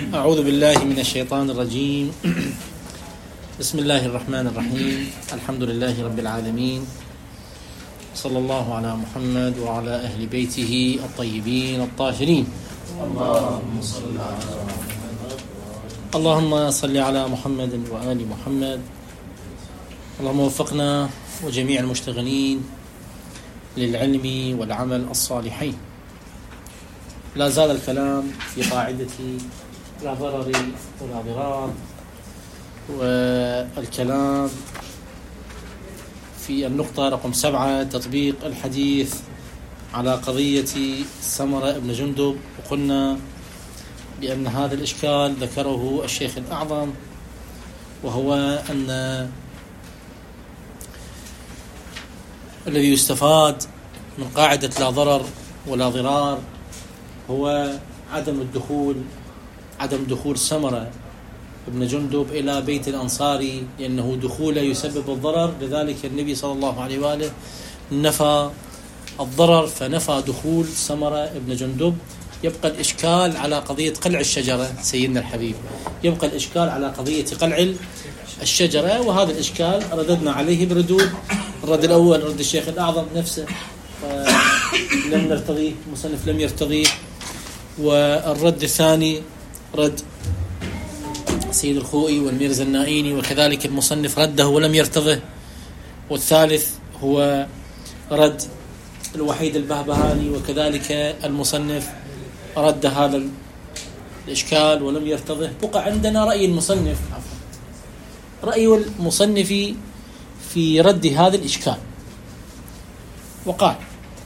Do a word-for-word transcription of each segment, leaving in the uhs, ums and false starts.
أعوذ بالله من الشيطان الرجيم. بسم الله الرحمن الرحيم. الحمد لله رب العالمين، صلى الله على محمد وعلى أهل بيته الطيبين الطاهرين. اللهم صل على محمد اللهم صل على محمد وآل محمد. اللهم وفقنا وجميع المشتغلين للعلم والعمل الصالحين. لا زال الكلام في قاعدة لا ضرر ولا ضرار، والكلام في النقطة رقم سبعة تطبيق الحديث على قضية سمرة بن جندب. وقلنا بأن هذا الإشكال ذكره الشيخ الأعظم، وهو أن الذي يستفاد من قاعدة لا ضرر ولا ضرار هو عدم الدخول عدم دخول سمرة ابن جندب إلى بيت الأنصاري، لأنه دخوله يسبب الضرر. لذلك النبي صلى الله عليه وآله نفى الضرر، فنفى دخول سمرة ابن جندب. يبقى الإشكال على قضية قلع الشجرة سيدنا الحبيب، يبقى الإشكال على قضية قلع الشجرة، وهذا الإشكال رددنا عليه بردود. الرد الأول رد الشيخ الأعظم نفسه لم نرتضيه، المصنف لم يرتضيه. والرد الثاني رد سيد الخوئي والميرزا النائيني، وكذلك المصنف رده ولم يرتضه. والثالث هو رد الوحيد البهبهاني، وكذلك المصنف رد هذا الإشكال ولم يرتضه. بقى عندنا رأي المصنف رأي المصنف في رد هذا الإشكال، وقال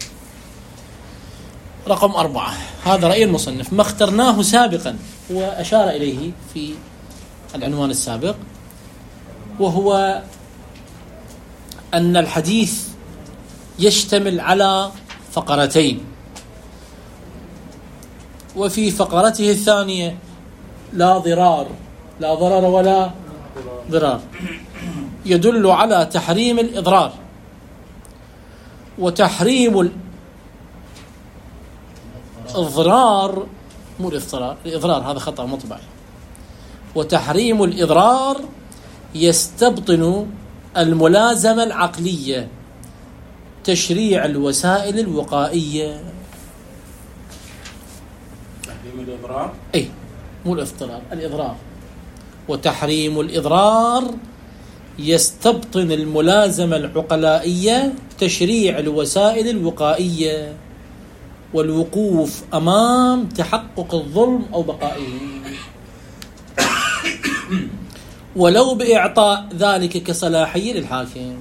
رقم أربعة هذا رأي المصنف ما اخترناه سابقا وأشار إليه في العنوان السابق، وهو أن الحديث يشتمل على فقرتين، وفي فقرته الثانية لا ضرار لا ضرر ولا ضرار يدل على تحريم الإضرار وتحريم الإضرار، مو الإضرار الإضرار هذا خطأ مطبعي. وتحريم الإضرار يستبطن الملازمة العقلية تشريع الوسائل الوقائية. تحريم الإضرار أي مو الإضرار الإضرار. وتحريم الإضرار يستبطن الملازمة العقلائية تشريع الوسائل الوقائية والوقوف أمام تحقق الظلم أو بقائه، ولو بإعطاء ذلك كصلاحية للحاكم.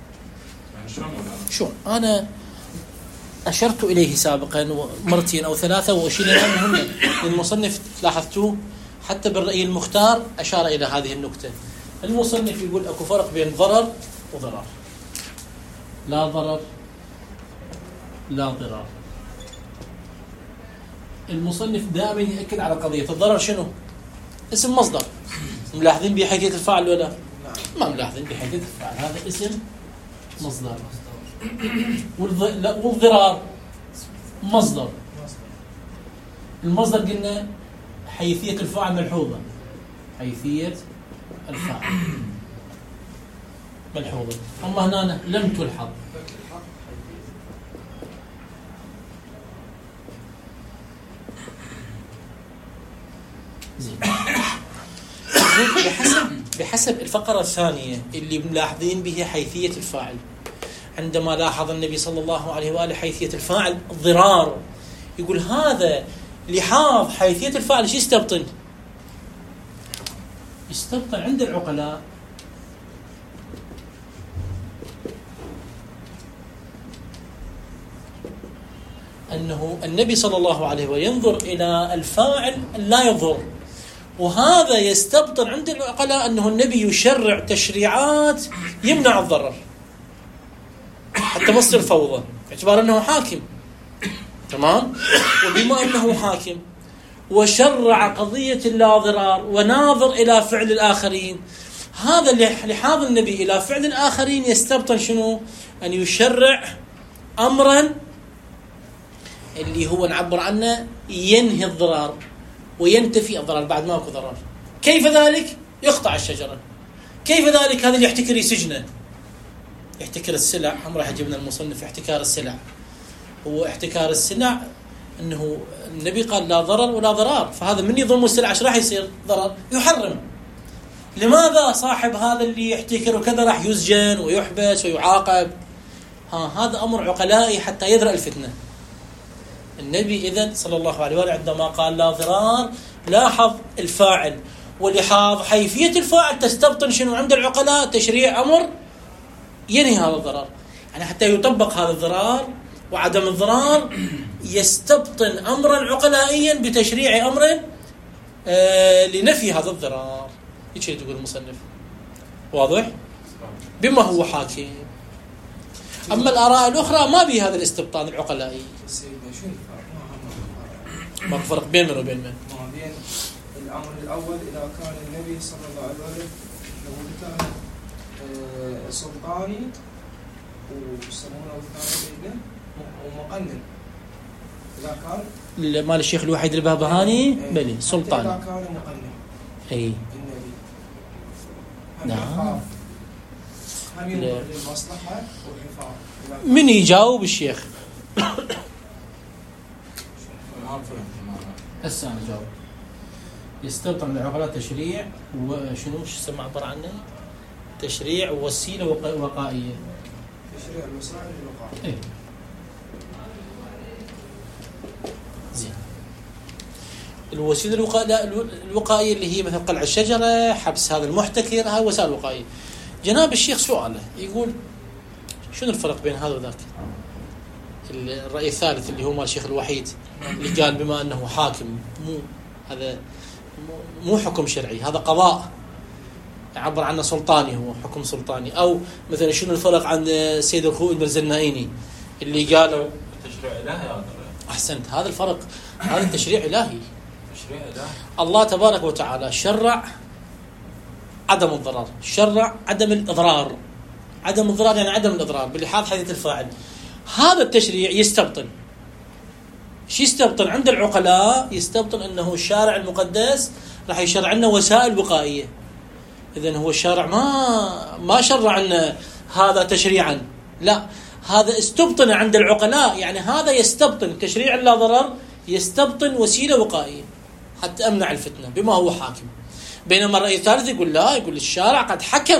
شو أنا أشرت إليه سابقا مرتين أو ثلاثة، وأشير الآن مهمة المصنف لاحظتوه حتى بالرأي المختار أشار إلى هذه النقطة. المصنف يقول أكو فرق بين ضرر وضرر، لا ضرر لا ضرار. المصنف دائما يأكد على قضية الضرر. شنو؟ اسم مصدر، ملاحظين بحيثية الفاعل ولا ما ملاحظين بحيثية الفاعل؟ هذا اسم مصدر. والضرار مصدر. المصدر قلنا حيثية الفاعل ملحوظة، حيثية الفاعل ملحوظة. أما هنا لم تلحظ. زين. بحسب بحسب الفقرة الثانية اللي ملاحظين بها حيثية الفاعل، عندما لاحظ النبي صلى الله عليه وآله حيثية الفاعل الضرار، يقول هذا لحاظ حيثية الفاعل شو يستبطن؟ يستبطن عند العقلاء أنه النبي صلى الله عليه وسلم ينظر إلى الفاعل لا يضر، وهذا يستبطن عند العقلاء أنه النبي يشرع تشريعات يمنع الضرر حتى مصدر فوضى، باعتبار أنه حاكم. تمام؟ وبما أنه حاكم وشرع قضية اللا ضرار وناظر إلى فعل الآخرين، هذا لحاظ النبي إلى فعل الآخرين يستبطن شنو؟ أن يشرع أمرا اللي هو نعبر عنه ينهي الضرار وينتفي الضرر بعد ما اكو ضرر. كيف ذلك؟ يقطع الشجرة. كيف ذلك؟ هذا اللي يحتكر سجنه، يحتكر السلع. هم راح يجيبنا المصنف احتكار السلع. هو احتكار السلع انه النبي قال لا ضرر ولا ضرار، فهذا من يضم السلع ايش راح يصير؟ ضرر، يحرم. لماذا صاحب هذا اللي يحتكر وكذا راح يسجن ويحبس ويعاقب؟ ها هذا امر عقلائي حتى يدرأ الفتنه. النبي اذن صلى الله عليه وسلم عندما قال لا ضرار لاحظ الفاعل، ولحاظ حيثيه الفاعل تستبطن شنو عند العقلاء؟ تشريع امر ينهي هذا الضرر. يعني حتى يطبق هذا الضرار وعدم الضرار يستبطن امرا عقلائيا بتشريع امر آه لنفي هذا الضرار. ايش تقول المصنف؟ واضح؟ بما هو حاكم. اما الاراء الاخرى ما بها هذا الاستبطان العقلائي. ما فرق بين من وبين من؟ ما بين الامر الاول اذا كان النبي صلى الله عليه وسلم لو كان آه سلطاني ويسمونه الثاني ومقنن، اذا كان مال الشيخ الوحيد البهبهاني بلي سلطاني اذا كان مقنن اي النبي نعم هم ينظر للمصلحه والحفاظ. من يجاوب الشيخ؟ هسه انا جاوب. يستبطن العقلاء تشريع وشنو شو اسمه عبر عنه؟ تشريع ووسيله وقائيه. تشريع الوسائل الوقائيه. ايه زين. الوسيله الوقائيه اللي هي مثل قلع الشجره، حبس هذا المحتكر، هاي وسائل وقائيه. جناب الشيخ سؤاله يقول شنو الفرق بين هذا وذاك؟ الرأي الثالث اللي هو مال الشيخ الوحيد اللي قال بما أنه حاكم، مو هذا مو حكم شرعي، هذا قضاء يعبر عنه سلطاني، هو حكم سلطاني. أو مثلا شنو الفرق عن السيد الخوئي المرزنائيني اللي قالوا تشريع إلهي؟ أحسنت، هذا الفرق، هذا التشريع إلهي. تشريع إلهي الله تبارك وتعالى شرع عدم الضرر، شرع عدم الإضرار. عدم الضرر يعني عدم الإضرار بلحاظ حديث الفاعل. هذا التشريع يستبطن شو؟ يستبطن عند العقلاء يستبطن أنه الشارع المقدس راح يشرع لنا وسائل وقائية. إذن هو الشارع ما ما شرع لنا هذا تشريعا، لا، هذا استبطن عند العقلاء. يعني هذا يستبطن تشريع لا ضرر، يستبطن وسيلة وقائية حتى أمنع الفتنة بما هو حاكم. بينما الرأي الثالث يقول لا، يقول الشارع قد حكم،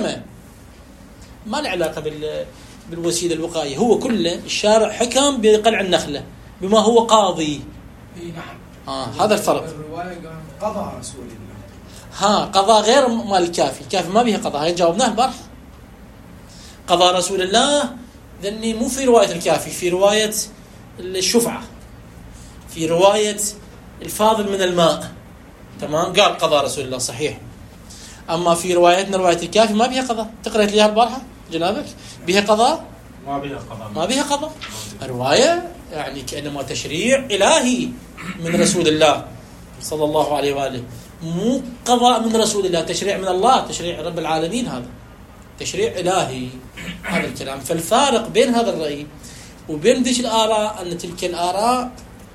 ما له علاقة بال بالوسيلة الوقائية، هو كله الشارع حكم بقلع النخلة بما هو قاضي. اي نعم. آه هذا الفرق. الرواية قال قضى رسول الله. ها قضاء غير مال الكافي، الكافي ما به قضاء، هاي جاوبناه البارح. قضاء رسول الله ذني مو في رواية الكافي، في رواية الشفعة، في رواية الفاضل من الماء. تمام، قال قضاء رسول الله صحيح. أما في روايتنا رواية الكافي ما بها قضاء. تقرأت ليها البارحة جنابك؟ بها قضاء؟ ما بها قضاء. ما بها قضاء. الرواية يعني كأنما تشريع إلهي من رسول الله صلى الله عليه وآله، مو قضاء من رسول الله، تشريع من الله، تشريع رب العالمين، هذا تشريع إلهي. هذا الكلام. فالفارق بين هذا الرأي وبين ذيك الآراء أن تلك الآراء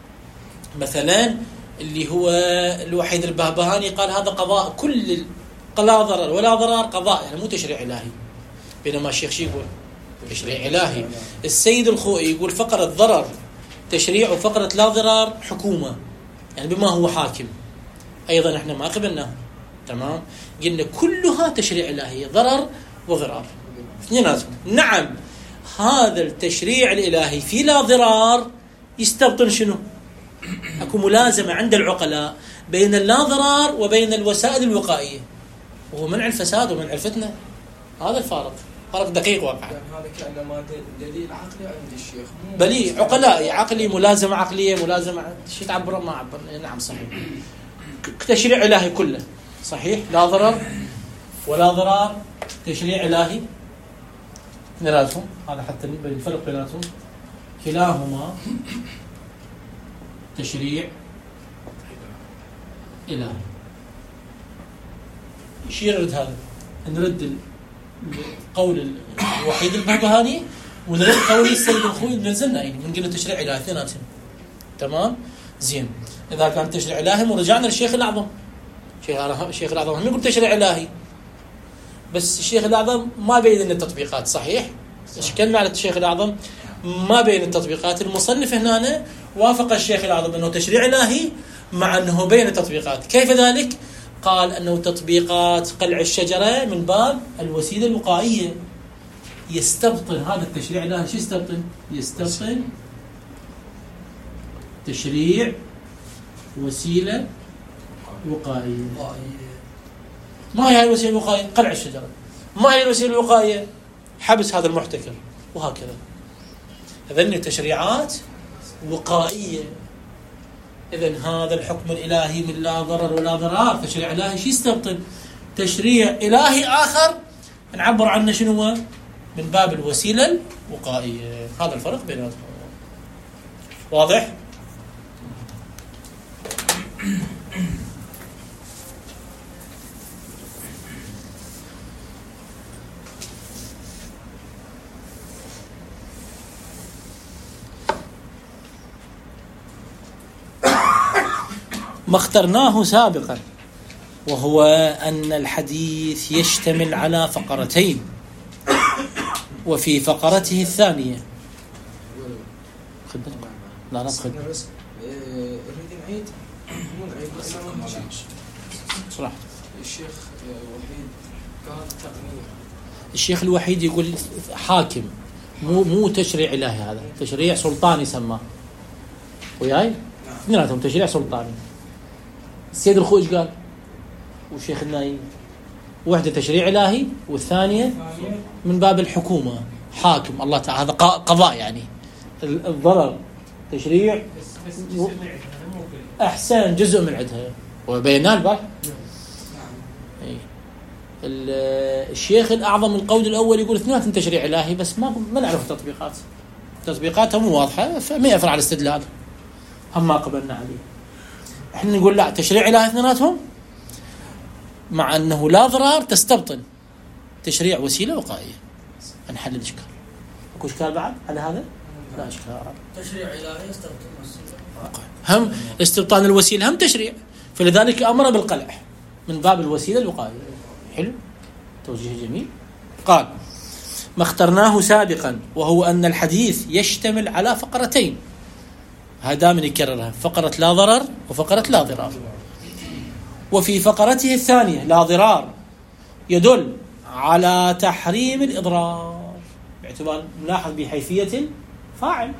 مثلا اللي هو الوحيد البهبهاني قال هذا قضاء كل لا ضرر ولا ضرار، قضاء يعني مو تشريع إلهي. بينما الشيخ شي يقول تشريع إلهي. السيد الخوئي يقول فقرة ضرر تشريع وفقرة لا ضرار حكومة، يعني بما هو حاكم. أيضا احنا ما قبلناه. تمام، قلنا كلها تشريع إلهي، ضرر وضرار اثنيناتهم. نعم، هذا التشريع الإلهي في لا ضرار يستبطن شنو؟ أكو ملازمة عند العقلاء بين اللا ضرار وبين الوسائل الوقائية، وهو منع الفساد ومنع الفتنة. هذا الفارق، فرق دقيق واقع. يعني هذا كأنما دليل عقلي عند الشيخ، بلي عقلائي، عقلي، ملازمة عقلية، ملازمة شو تعبر ما عبر. نعم صحيح، تشريع إلهي كله صحيح، لا ضرر ولا ضرار، تشريع إلهي نراتهم. هذا حتى الفرق بيناتهم، كلاهما تشريع إلهي. ايش يرد هذا؟ نرد قول الوحيد البهبهاني ونرد قول السيد الخوئي المرزنائي من قلنا تشريع إلهي اثنيناتهم. تمام، زين، إذا كان تشريع إلهي ورجعنا للشيخ الأعظم، الشيخ الأعظم هم يقول تشريع إلهي، بس الشيخ الأعظم ما بين لنا التطبيقات. صحيح؟ اشكلنا على الشيخ الأعظم ما بين التطبيقات. المصنف هنا وافق الشيخ الأعظم أنه تشريع إلهي مع أنه بين التطبيقات. كيف ذلك؟ قال أنه تطبيقات قلع الشجرة من باب الوسيلة الوقائية. يستبطن هذا التشريع الإلهي. شو يستبطن؟ يستبطن تشريع وسيلة وقائية. ما هي الوسيلة الوقائية؟ قلع الشجرة. ما هي الوسيلة الوقائية؟ حبس هذا المحتكر، وهكذا. هذني تشريعات وقائية. إذن هذا الحكم الإلهي من لا ضرر ولا ضرار، تشريع إلهي شو يستبطن؟ تشريع إلهي آخر نعبر عنه شنو هو؟ من باب الوسيلة الوقائية. هذا الفرق بيناتهم. واضح؟ ما اخترناه سابقا وهو أن الحديث يشتمل على فقرتين، وفي فقرته الثانية خدنا لا لا خد نريد نعيد مو نعيد بس ما شيء. صراحة الشيخ وحيد قال تقنية. الشيخ الوحيد يقول حاكم، مو مو تشريع إلهي، هذا تشريع سلطاني سماه. وياي اثنيناتهم تشريع سلطاني. السيد الخوج قال والشيخ النايم واحدة تشريع إلهي والثانية من باب الحكومة، حاكم الله تعالى. هذا قضاء يعني الضرر تشريع أحسن جزء من عندها وبينال البحث. الشيخ الأعظم القول الأول يقول اثنين تشريع إلهي، بس ما ما نعرف التطبيقات، تطبيقاتها مو واضحة، فما يفرع الاستدلال، هم ما قبلنا عليه. احنا نقول لا، تشريع إلهي اثنيناتهم مع أنه لا ضرار، تستبطن تشريع وسيلة وقائية. نحل الإشكال. أكو إشكال بعد على هذا؟ لا إشكال. تشريع إلهي يستبطن وسيلة، هم استبطان الوسيلة هم تشريع، فلذلك أمر بالقلع من باب الوسيلة الوقائية. حلو، توجيه جميل. قال ما اخترناه سابقا وهو أن الحديث يشتمل على فقرتين، هذا من يكررها، فقرة لا ضرر وفقرة لا ضرار. وفي فقرته الثانية لا ضرار يدل على تحريم الإضرار باعتبار نلاحظ بحيثية الفاعل،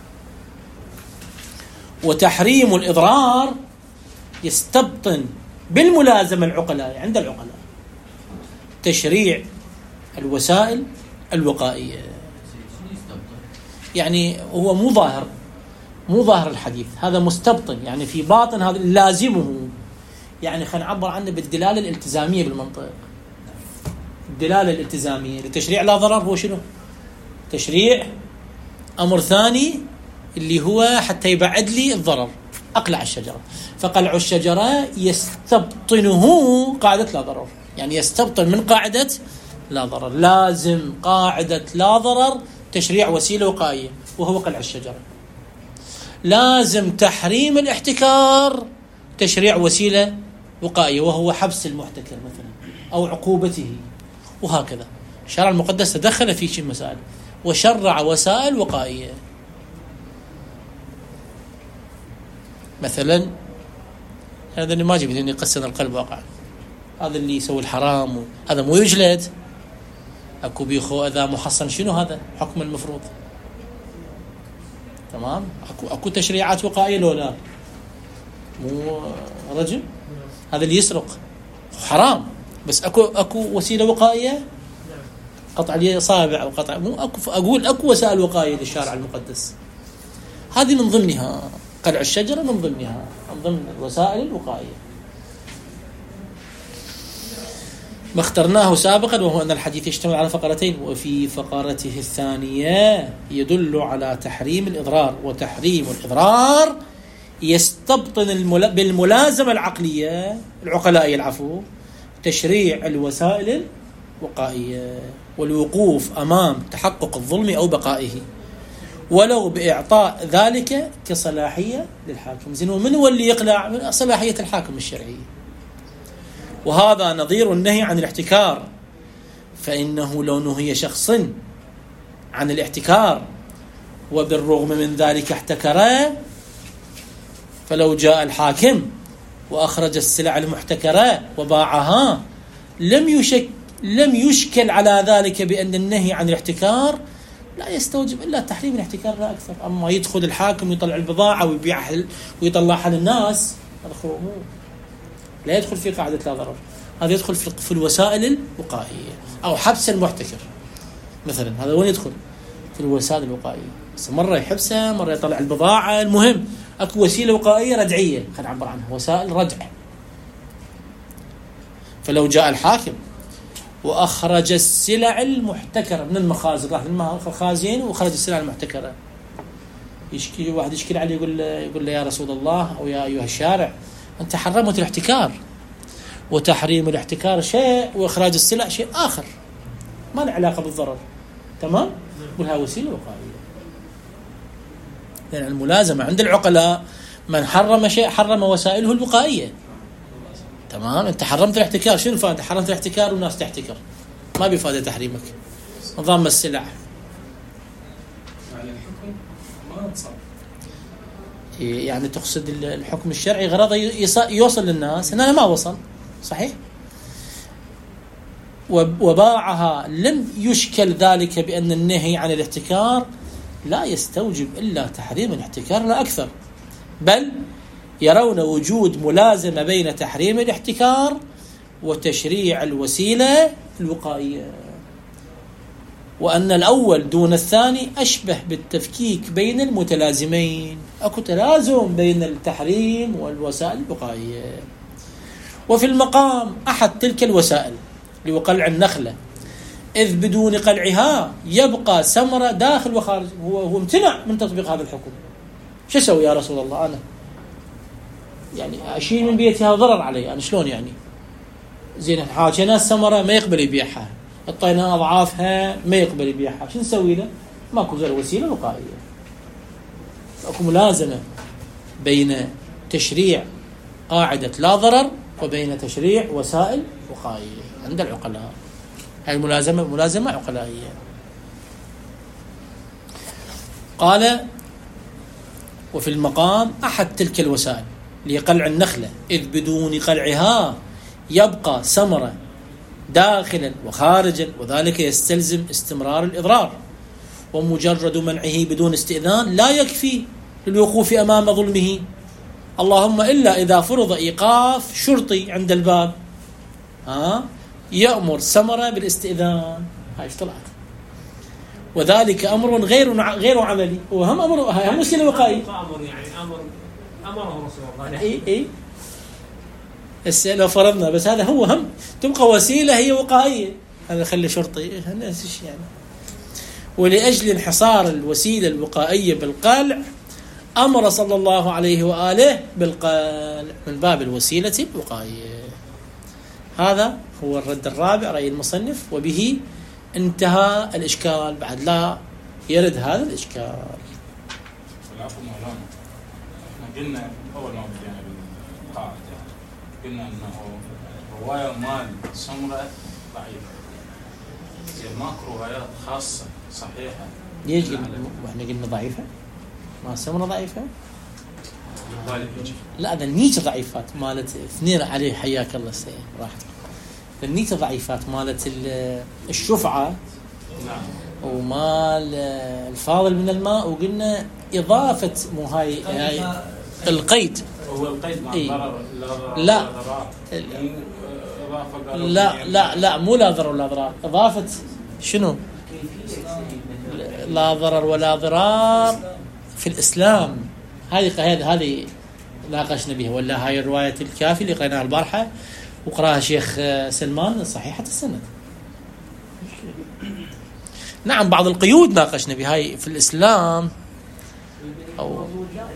وتحريم الإضرار يستبطن بالملازمة العقلاء عند العقلاء تشريع الوسائل الوقائية. يعني هو مو ظاهر مو ظاهر الحديث، هذا مستبطن، يعني في باطن هذا لازمه. يعني خلينا نعبر عنه بالدلالة الالتزامية بالمنطق. الدلالة الالتزامية لتشريع لا ضرر هو شنو؟ تشريع أمر ثاني اللي هو حتى يبعد لي الضرر، أقلع الشجرة. فقلع الشجرة يستبطنه قاعدة لا ضرر، يعني يستبطن من قاعدة لا ضرر. لازم قاعدة لا ضرر تشريع وسيلة وقائية وهو قلع الشجرة. لازم تحريم الاحتكار تشريع وسيلة وقائية وهو حبس المحتكر مثلا أو عقوبته، وهكذا. الشرع المقدس تدخل في شيء مسائل وشرع وسائل وقائية. مثلا هذا اللي ما جيب لأني قسنا القلب واقع، هذا اللي يسوي الحرام هذا مو يجلد. أكو بيخو إذا محصن شنو هذا حكم المفروض؟ تمام. أكو أكو تشريعات وقائية لو لا؟ مو رجل هذا اللي يسرق حرام، بس أكو أكو وسيلة وقائية قطع الأصابع أو قطع، مو أكو أقول أكو وسائل وقائية للشارع المقدس. هذه من ضمنها قلع الشجرة، من ضمنها من ضمن الوسائل الوقائية. ما اخترناه سابقا وهو أن الحديث يشتمل على فقرتين، وفي فقرته الثانية يدل على تحريم الإضرار، وتحريم الإضرار يستبطن الملا... بالملازمة العقلية العقلائية العفو تشريع الوسائل الوقائية والوقوف أمام تحقق الظلم أو بقائه. ولو بإعطاء ذلك كصلاحية للحاكم. زين، ومن هو اللي يقلع؟ من صلاحية الحاكم الشرعية. وهذا نظير النهي عن الاحتكار، فإنه لو نهي شخص عن الاحتكار وبالرغم من ذلك احتكر، فلو جاء الحاكم وأخرج السلع المحتكرة وباعها لم يشك لم يشكل على ذلك بأن النهي عن الاحتكار لا يستوجب إلا تحريم الاحتكار لا أكثر. أما يدخل الحاكم يطلع البضاعة ويبيعها ويطلعها للناس، هذا مو لا يدخل في قاعدة لا ضرر، هذا يدخل في الوسائل الوقائية. أو حبس المحتكر مثلا، هذا وين يدخل؟ في الوسائل الوقائية. بس مرة يحبسه، مرة يطلع البضاعة، المهم أكو وسيلة وقائية ردعية خلينا نعبر عنها، وسائل ردع. فلو جاء الحاكم وأخرج السلع المحتكرة من المخازن، راح للمخازن وخرج السلع المحتكرة، يشكي واحد يشكي عليه يقول له يقول له يا رسول الله أو يا أيها الشارع، أنت حرمت الاحتكار، وتحريم الاحتكار شيء وإخراج السلع شيء آخر ما له علاقة بالضرر. تمام؟ قلها وسيلة وقائية. لأن الملازمة عند العقلاء من حرم شيء حرم وسائله الوقائية. تمام؟ أنت حرمت الاحتكار، شنو الفائدة؟ حرمت الاحتكار والناس تحتكر، ما بفائدة تحريمك. نظام السلع يعني الحكم ما انصر، يعني تقصد الحكم الشرعي غرضه يوصل للناس، هنا ما وصل. صحيح؟ وباعها لم يشكل ذلك بأن النهي عن الاحتكار لا يستوجب إلا تحريم الاحتكار لا أكثر، بل يرون وجود ملازمة بين تحريم الاحتكار وتشريع الوسيلة الوقائية، وأن الأول دون الثاني أشبه بالتفكيك بين المتلازمين. أكو تلازم بين التحريم والوسائل الوقائية. وفي المقام أحد تلك الوسائل لوقلع النخلة، إذ بدون قلعها يبقى ثمرة داخل وخارج. هو هو امتنع من تطبيق هذا الحكم. شو أسوي يا رسول الله؟ أنا يعني أشيل من بيتها ضرر علي، أنا شلون يعني؟ زين، حاجنا الثمرة ما يقبل يبيعها، اعطينا أضعافها ما يقبل يبيعها، شو نسوي له؟ ماكو غير وسيلة وقائية. أكو ملازمة بين تشريع قاعدة لا ضرر وبين تشريع وسائل وقائية عند العقلاء. هاي الملازمة ملازمة عقلائية. قال وفي المقام أحد تلك الوسائل لقلع النخلة، إذ بدون قلعها يبقى ثمرة داخلا وخارجا، وذلك يستلزم استمرار الإضرار، ومجرد منعه بدون استئذان لا يكفي للوقوف أمام ظلمه، اللهم إلا إذا فرض إيقاف شرطي عند الباب ها يأمر ثمرة بالاستئذان. هاي ايش طلعت؟ وذلك أمر غير غير عملي، وهم أمر هم وسيلة وقائية. أمر يعني أمر أمره رسول الله. إيه إيه هسه لو فرضنا بس هذا هو هم تبقى وسيلة هي وقائية، هذا خلي شرطي الناس ايش يعني. ولأجل انحصار الوسيلة الوقائية بالقلع أمر صلى الله عليه وآله بالقلع من باب الوسيلة الوقائية. هذا هو الرد الرابع رأي المصنف، وبه انتهى الإشكال. بعد لا يرد هذا الإشكال. العفو مولانا، احنا قلنا أول ما بدينا بالقاعدة قلنا أنه رواية مال سمرة ضعيفة، زي ماكو روايات خاصة صحيحة. ليش واحنا قلنا ضعيفة؟ ما سمرة ضعيفة؟ لا هذا النية ضعيفات مالت اثنين عليه حياك الله سيد راحتك. النية ضعيفات مالت الشفعة نعم ومال الفاضل من الماء، وقلنا إضافة مو هاي, هاي القيد. هو القيد مع إيه؟ ضرر لا لا لا لا مو لا ضرر ولا ضرار، إضافة شنو؟ لا ضرر ولا ضرار في الإسلام. هذه هذه هذه ناقشنا بها، ولا هاي الرواية الكافي اللي قرأناها البارحة وقراها شيخ سلمان صحيحة السند. نعم بعض القيود ناقشنا بهاي في الإسلام أو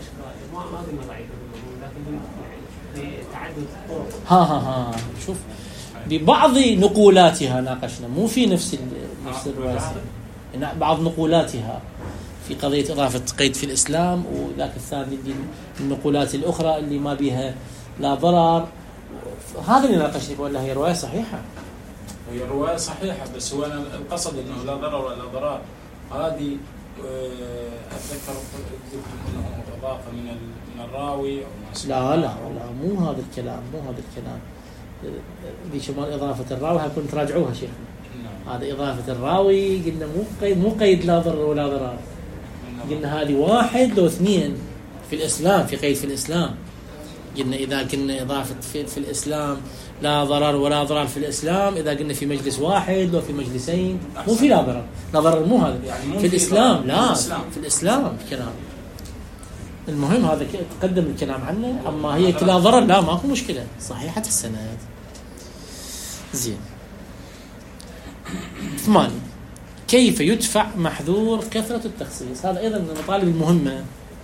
ها ها ها شوف ببعض نقولاتها ناقشنا، مو في نفس نفس الرواية، بعض نقولاتها في قضية إضافة قيد في الإسلام، وذاك الثاني اللي النقولات الأخرى اللي ما بيها لا ضرر. هذا اللي ناقشني، بقول له هي رواية صحيحة. هي رواية صحيحة، بس هو أنا القصد إنه لا ضرر ولا ضرار. هذه أتذكر أنه إضافة من من الراوي أو لا لا لا مو هذا الكلام، مو هذا الكلام. ذي شمال إضافة الراوي هكون تراجعوها شيخنا. نعم. هذا إضافة الراوي قلنا مو قيد، مو قيد لا ضرر ولا ضرار. قلنا هذه واحد لو اثنين في الإسلام، في قيد في الإسلام. قلنا إذا كنا إضافة في, في الإسلام لا ضرر ولا ضرار في الإسلام، إذا قلنا في مجلس واحد لو في مجلسين مو في لا ضرر لا ضرر، مو هذا يعني في الإسلام. لا في الإسلام, في الإسلام الكلام. المهم هذا تقدم الكلام عنه. أما هي لا ضرر لا ماكو مشكلة، صحيحة السند. زين. ثمانية، كيف يدفع محذور كثرة التخصيص؟ هذا أيضا من المطالب المهمة.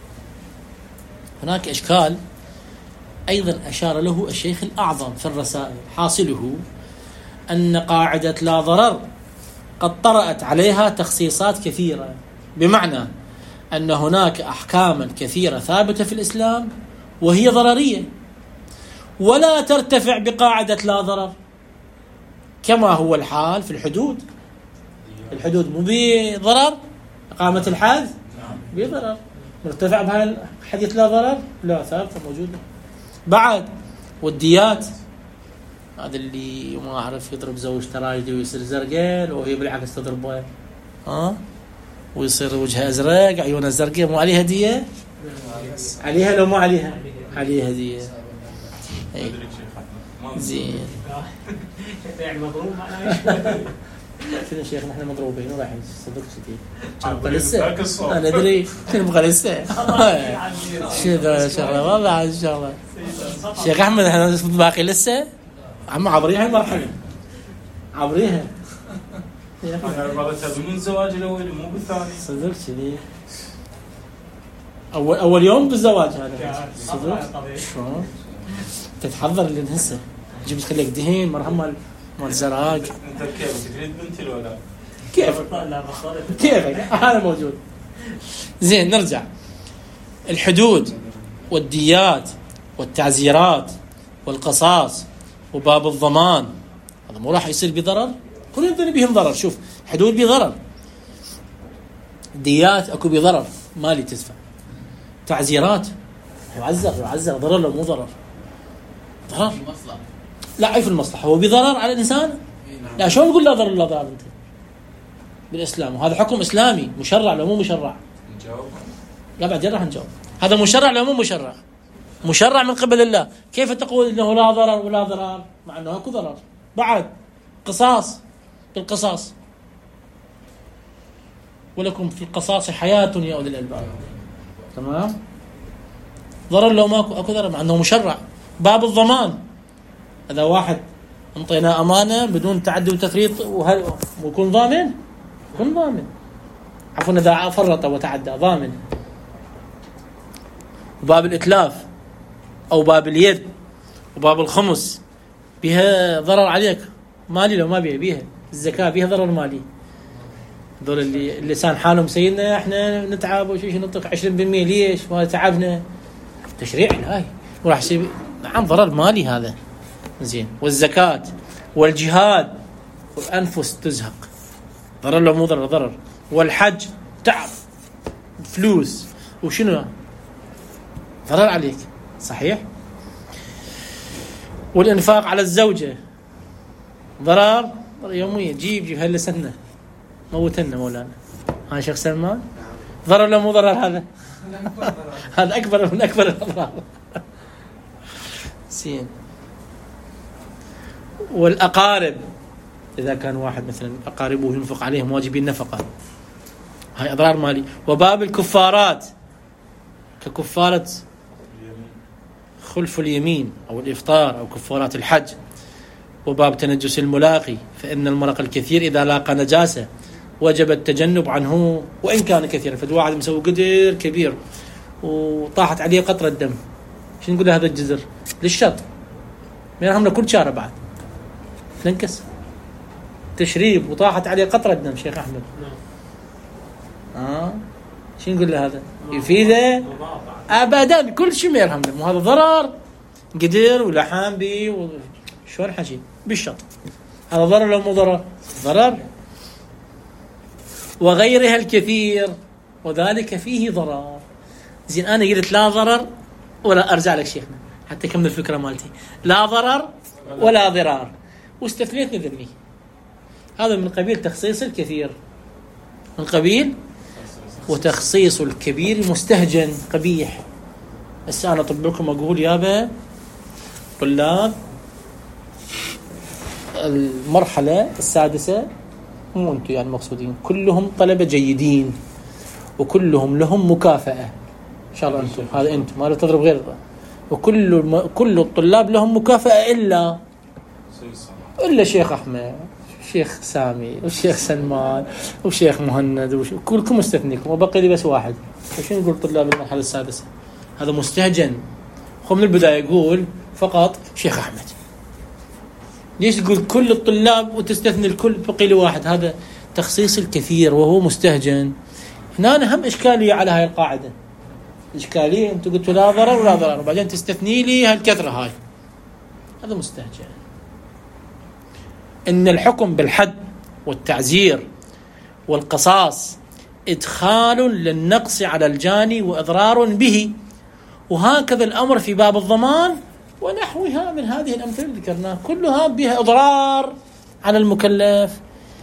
هناك إشكال أيضا أشار له الشيخ الأعظم في الرسائل. حاصله أن قاعدة لا ضرر قد طرأت عليها تخصيصات كثيرة، بمعنى أن هناك أحكاما كثيرة ثابتة في الإسلام وهي ضررية ولا ترتفع بقاعدة لا ضرر، كما هو الحال في الحدود. الحدود مو بضرر، إقامة الحد بضرر، مرتفع بها حديث لا ضرر؟ لا، ثابتة موجودة. بعد والديات، هذا اللي ما أعرف يضرب زوجته رايدي ويصير زرقاء، وهي بالعكس تضربه ها ويصير وجهها أزرق عيونها زرقاء، مو عليها دية؟ عليها لو ما عليها؟ عليها دية. أي زين. يعني مضروب معنا. شنو شيخ نحن مضروبين ورايحين صدق كذي. نبغى لسه. أنا أدري نبغى لسه. شو ذا شغلة والله عن شغلة. شيخ أحمد احنا باقي لسه. عم عبريها المرحلة. عبريها. من الزواج الأول مو بالثاني. صدق كذي. أول أول يوم بالزواج هذا. صدق. شلون؟ تتحضر اللي هسه. جبت لك دهين مرحبا مال زراق. انت كيف تريد بنتي ولا كيف كيف هذا موجود. زين، نرجع. الحدود والديات والتعزيرات والقصاص وباب الضمان، هذا مو راح يصير بضرر؟ كل الذين بهم ضرر. شوف، حدود بضرر، ديات اكو بضرر مالي تدفع، تعزيرات يعزر يعزر ضرر لو مو ضرر؟ ضرر لا، أي في المصلحة هو بضرر على الإنسان. لا، شو نقول لا ضرر لا ضرر أنت بالإسلام؟ وهذا حكم إسلامي مشرع لو مو مشرع؟ نجاوب. لا بعد راح نجاوب. هذا مشرع لو مو مشرع؟ مشرع من قبل الله. كيف تقول إنه لا ضرر ولا ضرر مع أنه أكو ضرر؟ بعد قصاص، بالقصاص ولكم في القصاص حياة يا أولي الألباب. تمام. ضرر لو ما أكو أكو ضرر مع أنه مشرع. باب الضمان، إذا واحد انطينا أمانة بدون تعدي وتفريط وهل ويكون ضامن؟ يكون ضامن. عفوا إذا فرط وتعدى ضامن. وباب الإتلاف أو باب اليد وباب الخمس بها ضرر عليك مالي لو ما بيها بيها. الزكاة بيها ضرر مالي. دول اللي اللسان حالهم سيدنا احنا نتعب وشيء ننطق عشرين بالمئة ليش؟ وهذا تعبنا. تشريع الهي وراح يصير نعم ضرر مالي هذا. زين. والزكاة والجهاد والأنفس تزهق، ضرر لو مو ضرر؟ ضرر. والحج تعب فلوس وشنو ضرر عليك، صحيح. والإنفاق على الزوجة ضرر يوميا. جيب جيب هلا سنة موتنا مولانا. ها شيخ سلمان، ضرر لو مو ضرر هذا؟ هذا أكبر من أكبر الأضرار. زين. والأقارب، إذا كان واحد مثلا أقاربه ينفق عليهم واجبين نفقة، هاي أضرار مالي. وباب الكفارات ككفارة خلف اليمين أو الإفطار أو كفارات الحج. وباب تنجس الملاقي، فإن المرق الكثير إذا لاقى نجاسة وجب التجنب عنه وإن كان كثيرا. فدواحد مسوي قدر كبير وطاحت عليه قطرة دم، شو نقول هذا الجزر للشط من همنا كل شارع بعد ننكس تشريب وطاحت عليه قطرة دم. شيخ أحمد آه شو نقول له هذا يفيده ابدا كل شيء ما يرهم له. وهذا ضرر قدر ولحام بي شلون حكي بالشط، هذا ضرر لو مو ضرر؟ ضرر. وغيرها الكثير وذلك فيه ضرر. زين انا قلت لا ضرر ولا ارجع لك شيخنا حتى كمل الفكره مالتي، لا ضرر ولا ضرار واستثنيت نذني. هذا من قبيل تخصيص الكثير، من قبيل وتخصيص الكبير مستهجن قبيح. بس انا اطب لكم اقول يابا طلاب المرحله السادسه مو انتم يعني مقصودين، كلهم طلبه جيدين وكلهم لهم مكافاه ان شاء الله. انتم هذا انتم ما تضرب غير، وكل كل الطلاب لهم مكافاه الا الا شيخ احمد، شيخ سامي والشيخ سلمان والشيخ مهند وش... كلكم مستثنيكم وبقي لي بس واحد. وشو نقول طلاب المرحله السادسه؟ هذا مستهجن. خو من البدايه يقول فقط شيخ احمد. ليش تقول كل الطلاب وتستثني الكل بقي لي واحد؟ هذا تخصيص الكثير وهو مستهجن. هنا أنا هم اشكاليه على هاي القاعده، اشكاليه انتم قلتوا لا ضرر ولا ضرر وبعدين تستثني لي هالكثره هاي، هذا مستهجن. إن الحكم بالحد والتعزير والقصاص إدخال للنقص على الجاني وإضرار به، وهكذا الأمر في باب الضمان ونحوها من هذه الأمثلة اللي ذكرناها، كلها بها إضرار على المكلف.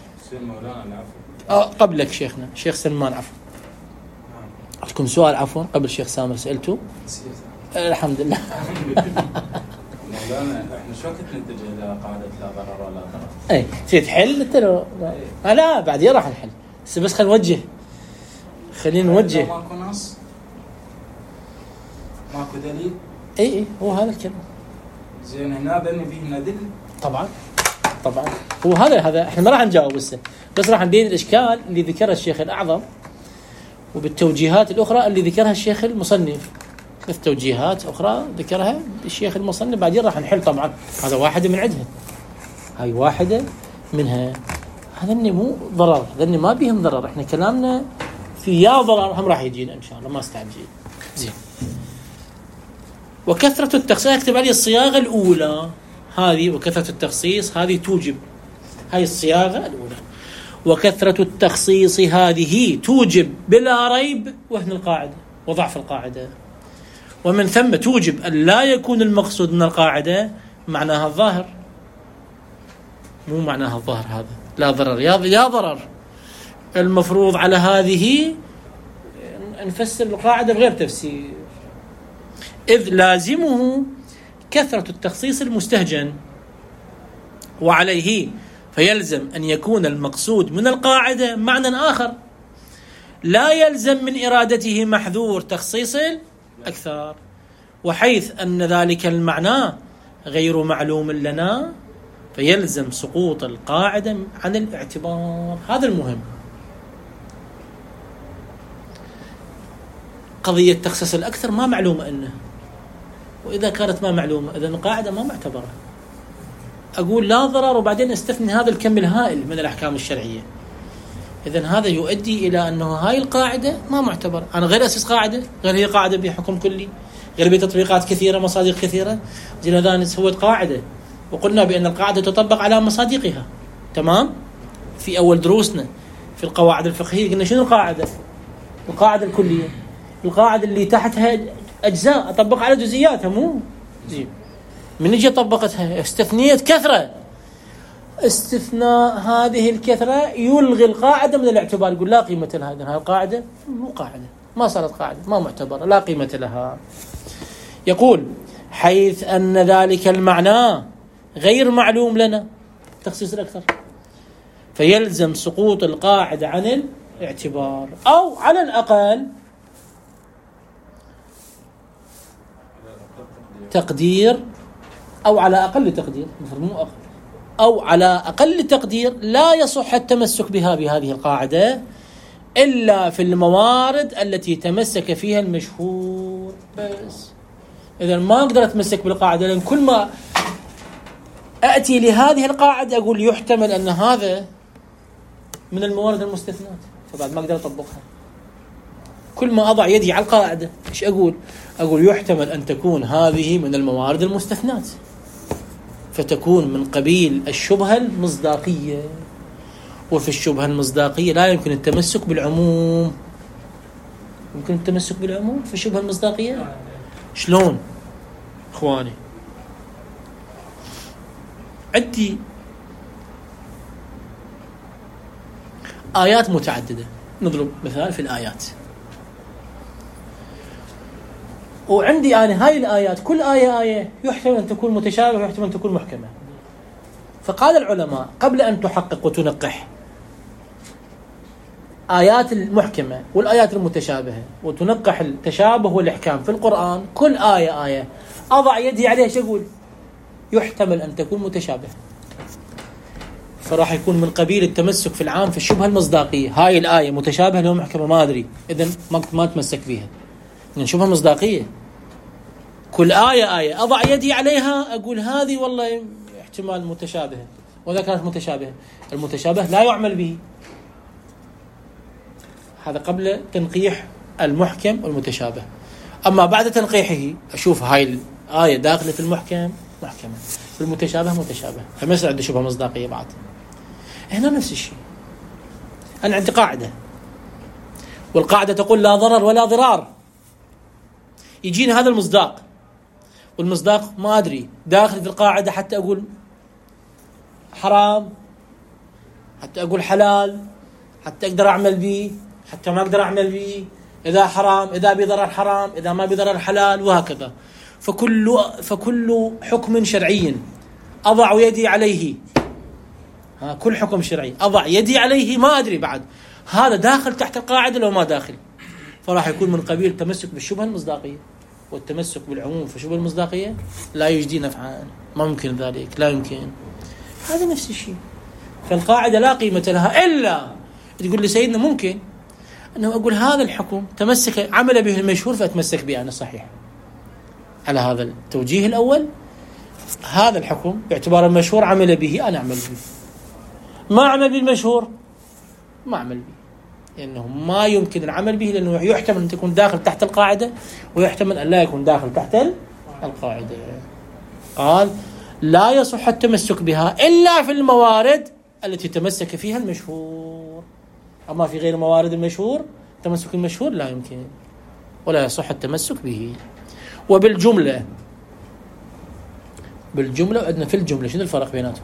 آه قبلك شيخنا شيخ سلمان عفوا، عندكم سؤال عفوا قبل شيخ سامر سألته؟ آه الحمد لله. مولانا احنا شو كنت نتجه الى قاعده لا ضرر ولا ضرر؟ اي تريد تحل انت لو لا, لا بعدين راح نحل، بس بس خلينا نوجه، خلينا نوجه. ماكو نص ماكو دليل. اي اي هو هذا الكلام. زين هنا بني فيه ندل طبعا طبعا هو هذا هذا احنا ما راح نجاوب هسه، بس راح نبين الاشكال اللي ذكرها الشيخ الاعظم وبالتوجيهات الاخرى اللي ذكرها الشيخ المصنف. ثلاث توجيهات أخرى ذكرها الشيخ المصنف بعدين راح نحل. طبعا هذا واحدة من عندها، هاي واحدة منها. هذا اللي مو ضرر، هذا اللي ما بيهم ضرر. احنا كلامنا في يا ضرر هم راح يجينا إن شاء الله، ما استعجل. زين. وكثرة التخصيص اكتب عليه الصياغة الأولى هذه، وكثرة التخصيص هذه توجب، هاي الصياغة الأولى. وكثرة التخصيص هذه توجب بلا ريب وهن القاعدة وضعف القاعدة، ومن ثم توجب أن لا يكون المقصود من القاعدة معناها الظاهر، مو معناها الظاهر هذا لا ضرر يا يا ضرر. المفروض على هذه نفسر القاعدة بغير تفسير، إذ لازمه كثرة التخصيص المستهجن، وعليه فيلزم أن يكون المقصود من القاعدة معنى آخر لا يلزم من إرادته محذور تخصيص أكثر، وحيث أن ذلك المعنى غير معلوم لنا فيلزم سقوط القاعدة عن الاعتبار. هذا المهم. قضية تخصيص الأكثر ما معلومة أنه، وإذا كانت ما معلومة إذن القاعدة ما معتبرة. أقول لا ضرر وبعدين استثني هذا الكم الهائل من الأحكام الشرعية، إذن هذا يؤدي إلى أنه هاي القاعدة ما معتبر. أنا غير أسس قاعدة، غير هي قاعدة بحكم كلي، غير بتطبيقات كثيرة مصادق كثيرة. زين هذا سوت قاعدة وقلنا بأن القاعدة تطبق على مصادقها، تمام؟ في أول دروسنا في القواعد الفقهية قلنا شنو القاعدة؟ القاعدة الكلية، القاعدة اللي تحتها أجزاء أطبق على جزئياتها، مو زين. من يجي طبقتها استثنيت كثرة، استثناء هذه الكثرة يلغي القاعدة من الاعتبار، يقول لا قيمة لها، هذه القاعدة مو قاعدة، ما صارت قاعدة، ما معتبرة، لا قيمة لها. يقول حيث أن ذلك المعنى غير معلوم لنا تخصيص الأكثر فيلزم سقوط القاعدة عن الاعتبار، أو على الأقل تقدير، أو على أقل تقدير، مو أقل، أو على أقل تقدير لا يصح التمسك بها بهذه القاعدة إلا في الموارد التي تمسك فيها المشهور بس. إذا ما أقدر أتمسك بالقاعدة، لأن كل ما أأتي لهذه القاعدة أقول يحتمل أن هذا من الموارد المستثنات، فبعد ما أقدر أطبقها. كل ما أضع يدي على القاعدة إيش أقول؟ أقول يحتمل أن تكون هذه من الموارد المستثنات، فتكون من قبيل الشبهة المصداقية، وفي الشبهة المصداقية لا يمكن التمسك بالعموم. يمكن التمسك بالعموم في الشبهة المصداقية؟ شلون إخواني؟ عندي آيات متعددة، نضرب مثال في الآيات، وعندي أنا هاي الآيات كل آية آية يحتمل أن تكون متشابهة ويحتمل أن تكون محكمة. فقال العلماء قبل أن تحقق وتنقح آيات المحكمة والآيات المتشابهة وتنقح التشابه والإحكام في القرآن، كل آية آية أضع يدي عليها شو أقول؟ يحتمل أن تكون متشابهة، فراح يكون من قبيل التمسك في العام في الشبهة المصداقية. هاي الآية متشابهة لو محكمة ما أدري، إذن ما ما تمسك فيها، من شبهة مصداقية. كل آية آية أضع يدي عليها أقول هذه والله احتمال متشابهة، وإذا كانت متشابهة المتشابه لا يعمل به. هذا قبل تنقيح المحكم والمتشابه. أما بعد تنقيحه أشوف هاي الآية داخلة في المحكم محكمة، في المتشابه متشابه، فما يصير عنده شبهة مصداقية بعد. هنا نفس الشيء، أنا عندي قاعدة، والقاعدة تقول لا ضرر ولا ضرار. يجيني هذا المصداق، والمصداق ما أدري داخل في القاعدة حتى أقول حرام، حتى أقول حلال، حتى أقدر أعمل به، حتى ما أقدر أعمل به، إذا حرام، إذا بضرر حرام، إذا ما بضرر حلال، وهكذا. فكل فكل حكم شرعي أضع يدي عليه، ها كل حكم شرعي أضع يدي عليه ما أدري بعد هذا داخل تحت القاعدة لو ما داخل، فراح يكون من قبيل التمسك بالشبهة المصداقية. والتمسك بالعموم في الشبهة المصداقية لا يجدي نفعا، ما ممكن ذلك، لا يمكن. هذا نفس الشيء. فالقاعدة لا قيمة لها إلا تقول لي سيدنا ممكن أنه أقول هذا الحكم تمسك عمل به المشهور فأتمسك به أنا صحيح. على هذا التوجيه الأول هذا الحكم باعتبار المشهور عمل به أنا أعمل به، ما عمل بالمشهور ما أعمل به، لأنه ما يمكن العمل به، لأنه يحتمل أن تكون داخل تحت القاعدة ويحتمل أن لا يكون داخل تحت القاعدة. قال لا يصح التمسك بها إلا في الموارد التي تمسك فيها المشهور، أما في غير موارد المشهور تمسك المشهور لا يمكن ولا يصح التمسك به. وبالجملة بالجملة وعندنا في الجملة شنو الفرق بيناتهم؟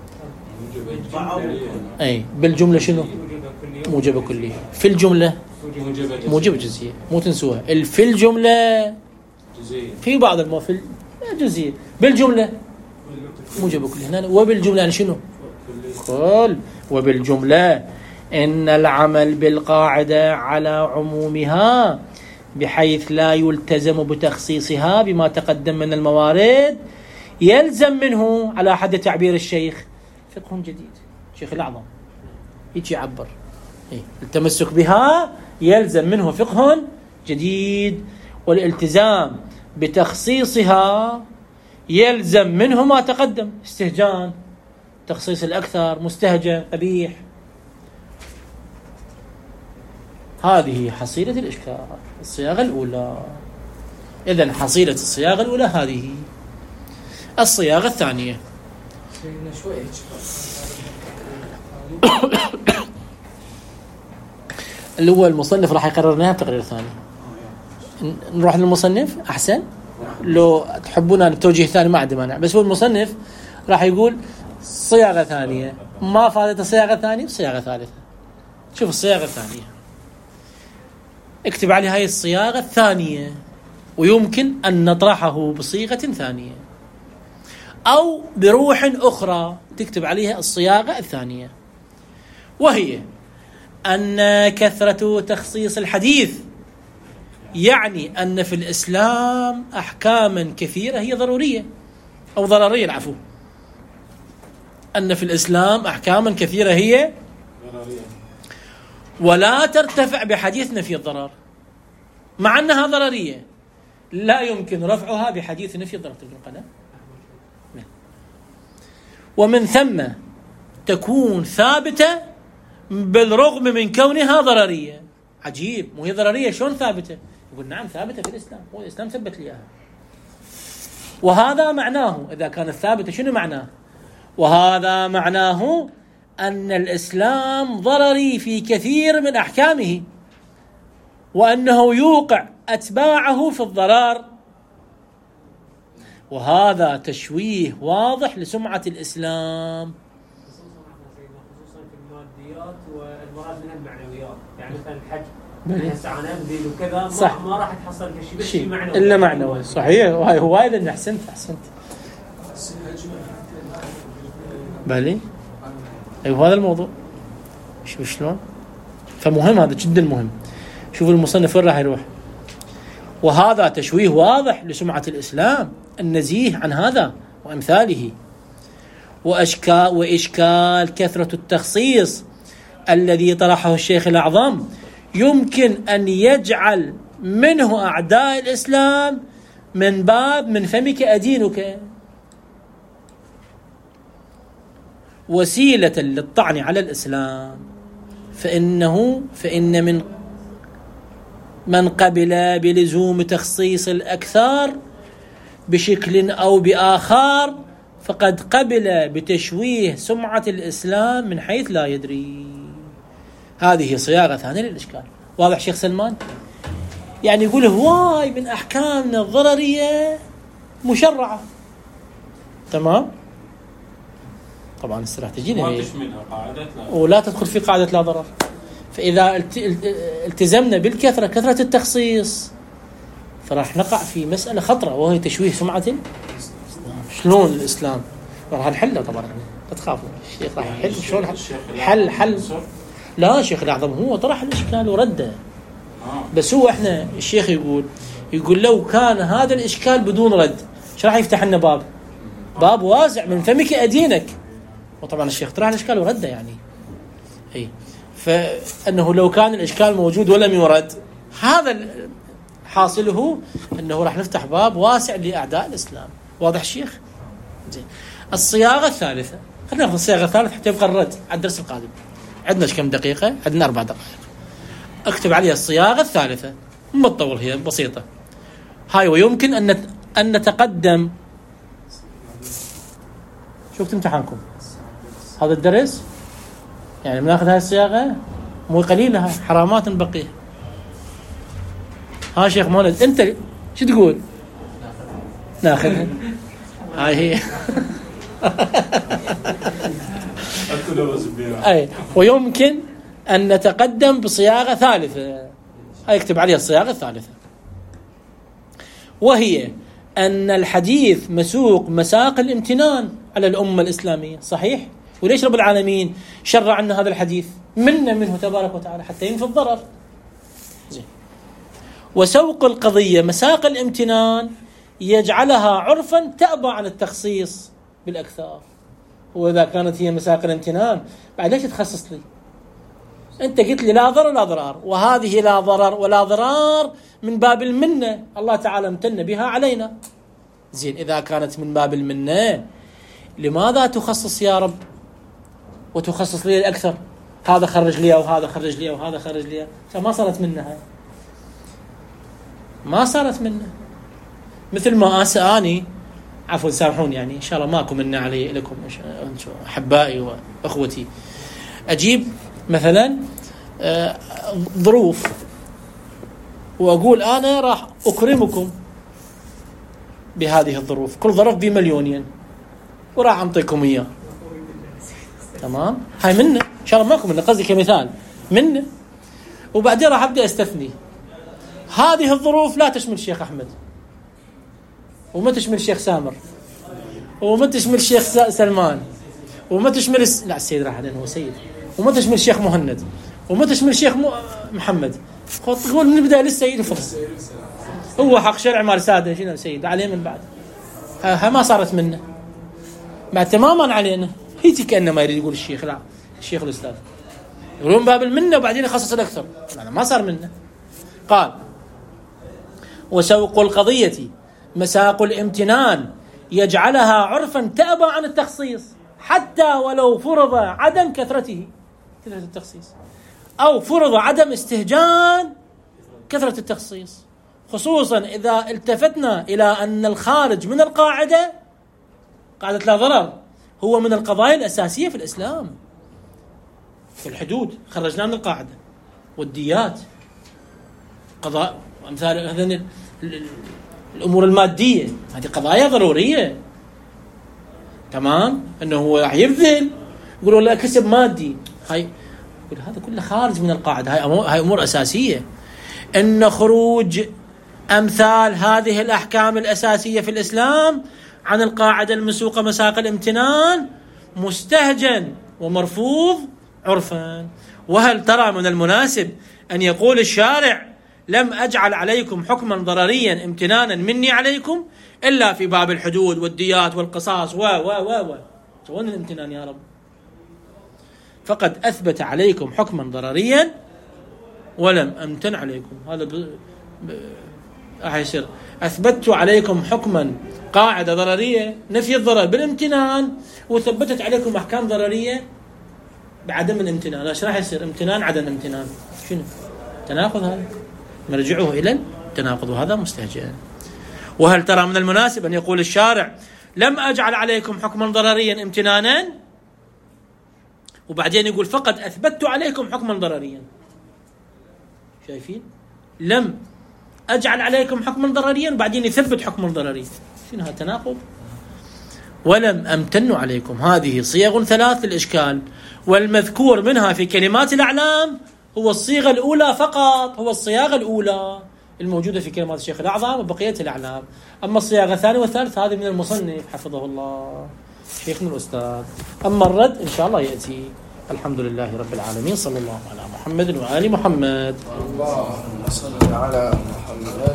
أي بالجملة شنو؟ موجبة كلية. في الجملة موجبة جزئية، مو تنسوها. في الجملة في بعض الموافل جزئية، بالجملة موجبة كلية. هنا وبالجملة يعني شنو؟ كل. وبالجملة إن العمل بالقاعدة على عمومها بحيث لا يلتزم بتخصيصها بما تقدم من الموارد يلزم منه على حد تعبير الشيخ فقه جديد. الشيخ الأعظم يجي يعبر إيه؟ التمسك بها يلزم منه فقه جديد، والالتزام بتخصيصها يلزم منه ما تقدم، استهجان، تخصيص الأكثر، مستهجن، قبيح. هذه حصيلة الإشكال، الصياغة الأولى. إذن حصيلة الصياغة الأولى هذه. الصياغة الثانية اللي هو المصنف راح يقرر لنا تقرير ثاني. نروح للمصنف أحسن، لو تحبون التوجيه الثاني ما عندي مانع، بس هو المصنف راح يقول صياغة ثانية. ما فائدة الصياغة الثانية؟ صياغة ثالثة. شوف الصياغة الثانية، اكتب عليه هاي الصياغة الثانية، ويمكن أن نطرحه بصيغة ثانية أو بروح أخرى تكتب عليها الصياغة الثانية، وهي أن كثرة تخصيص الحديث يعني أن في الإسلام أحكاما كثيرة هي ضرورية أو ضررية العفو أن في الإسلام أحكاما كثيرة هي ضرورية ولا ترتفع بحديث نفي الضرر، مع أنها ضررية لا يمكن رفعها بحديث نفي الضرر. القلم ومن ثم تكون ثابتة بالرغم من كونها ضررية. عجيب، مو هي ضررية شلون ثابتة؟ يقول نعم ثابتة في الإسلام، هو الإسلام ثبت لي إياها. وهذا معناه إذا كانت ثابتة شنو معناه؟ وهذا معناه أن الإسلام ضرري في كثير من أحكامه، وأنه يوقع أتباعه في الضرر، وهذا تشويه واضح لسمعة الإسلام. خصوصا في الماديات والمراد من المعنويات، يعني مثلا الحج هسه انا ابذل وكذا صح. ما, ما راح تحصل شيء شيء معنوي الا معنوي. صحيح، وهاي هو ايضا احسنت احسنت بالي. ايوه هذا الموضوع. شوف شلون، فمهم هذا جدا مهم. شوف المصنف وين راح يروح. وهذا تشويه واضح لسمعة الإسلام النزيه عن هذا وأمثاله. وأشكال وإشكال كثرة التخصيص الذي طرحه الشيخ الأعظم يمكن أن يجعل منه أعداء الإسلام من باب من فمك أدينك وسيلة للطعن على الإسلام، فإنه فإن من من قبل بلزوم تخصيص الأكثر بشكل أو بآخر فقد قبل بتشويه سمعة الإسلام من حيث لا يدري. هذه صياغة ثانية للإشكال. واضح شيخ سلمان؟ يعني يقول هواي من أحكامنا الضررية مشرعة، تمام؟ طبعا استراتيجية ما تشملها قاعدة لا، ولا تدخل في قاعدة لا ضرر. فإذا التزمنا بالكثرة كثرة التخصيص فراح نقع في مسألة خطرة وهي تشويه سمعة الإسلام. شلون الإسلام؟ راح نحله طبعا، لا تخافوا الشيخ راح يحل. شلون حل حل لا الشيخ الأعظم هو طرح الإشكال ورده، بس هو احنا الشيخ يقول يقول لو كان هذا الإشكال بدون رد ايش راح يفتح لنا باب باب واسع من فمك أدينك. وطبعا الشيخ طرح الإشكال ورده يعني اي، فأنه لو كان الإشكال موجود ولم يرد هذا حاصله أنه راح نفتح باب واسع لأعداء الإسلام. واضح الشيخ؟ زين. الصياغة الثالثة، خلينا ناخذ الصياغة الثالثة حتى يبقى الرد على الدرس القادم. عندنا كم دقيقة؟ عندنا أربع دقائق. اكتب عليها الصياغة الثالثة، ما تطول هي بسيطة. هاي ويمكن أن أن نتقدم. شو وقت امتحانكم؟ هذا الدرس يعني بناخذ هاي الصياغة مو قليلة، حرامات بقية. ها شيخ مولد أنت شو تقول؟ ناخذها. هاي هي. أي ويمكن أن نتقدم بصياغة ثالثة. هاي اكتب عليها الصياغة الثالثة، وهي أن الحديث مسوق مساق الامتنان على الأمة الإسلامية. صحيح؟ وليش رب العالمين شرع عنا هذا الحديث؟ منا منه تبارك وتعالى حتى ينفي الضرر. زين. وسوق القضية مساق الامتنان يجعلها عرفا تأبى عن التخصيص بالأكثر. وإذا كانت هي مساق الامتنان بعد ليش تخصص لي؟ أنت قلت لي لا ضرر لا ضرار، وهذه لا ضرر ولا ضرار من باب المنة، الله تعالى امتن بها علينا. زين، إذا كانت من باب المنة لماذا تخصص يا رب وتخصص لي الأكثر؟ هذا خرج لي وهذا خرج لي وهذا خرج لي، فما صارت منها، ما صارت منه. مثل ما آسى أني عفوا سامحوني يعني إن شاء الله ماكو منا علي لكم أحبائي وأخوتي، أجيب مثلا ظروف وأقول أنا راح أكرمكم بهذه الظروف، كل ظرف بمليونين وراح أعطيكم إياه، تمام؟ هاي منه إن شاء الله ماكو منه، قصدي كمثال منه. وبعدين راح أبدأ أستثني هذه الظروف لا تشمل الشيخ أحمد، وما تشمل الشيخ سامر، وما تشمل الشيخ سلمان، وما تشمل الس... لا السيد راح لأنه هو سيد، وما تشمل الشيخ مهند، وما تشمل الشيخ م... محمد. تقول نبدأ للسيد وفرص هو حق شرع مال سادة شنو سيد عليه من بعد. ها ما صارت منه ما تماما علينا، هي كأنما يريد يقول الشيخ لا الشيخ الأستاذ يقولون باب المنة وبعدين يخصص الأكثر، يعني ما صار منه. قال وسوق القضية مساق الامتنان يجعلها عرفا تأبى عن التخصيص حتى ولو فرض عدم كثرته، كثرة التخصيص. أو فرض عدم استهجان كثرة التخصيص، خصوصا إذا التفتنا إلى أن الخارج من القاعدة، قاعدة لا ضرر، هو من القضايا الأساسية في الإسلام. في الحدود خرجنا من القاعدة، والديات، قضاء، أمثال هذين الأمور المادية، هذه قضايا ضرورية. تمام، أنه هو راح يبذل، يقول والله كسب مادي، هاي يقول هذا كله خارج من القاعدة، هاي أمور, هاي أمور أساسية. أن خروج أمثال هذه الأحكام الأساسية في الإسلام عن القاعدة المسوقة مساق الامتنان مستهجن ومرفوض عرفا. وهل ترى من المناسب أن يقول الشارع لم أجعل عليكم حكما ضرريا امتنانا مني عليكم إلا في باب الحدود والديات والقصاص و و و و وين الامتنان يا رب؟ فقد أثبت عليكم حكما ضرريا ولم أمتن عليكم. هذا ب... ب... أحيصير أثبتت عليكم حكما قاعدة ضررية نفي الضرر بالامتنان، وثبتت عليكم أحكام ضررية بعدم الامتنان. ايش راح يصير؟ امتنان عدم امتنان، شنو تناقض؟ هذا مرجعه إلى التناقض، وهذا مستهجن. وهل ترى من المناسب أن يقول الشارع لم أجعل عليكم حكما ضرريا امتنانا، وبعدين يقول فقد أثبتت عليكم حكما ضرريا؟ شايفين؟ لم أجعل عليكم حكما ضرريا بعدين يثبت حكما ضرريا، شنو هذا تناقض؟ ولم أمتن عليكم، هذه صيغ ثلاث للإشكال، والمذكور منها في كلمات الأعلام هو الصيغة الأولى فقط، هو الصياغة الأولى الموجودة في كلمات الشيخ الأعظم وبقية الأعلام. أما الصياغة الثانية والثالثة هذه من المصنف حفظه الله شيخنا الأستاذ. أما الرد إن شاء الله يأتي. الحمد لله رب العالمين، صلى الله على محمد وآل محمد. اللهم صل على محمد.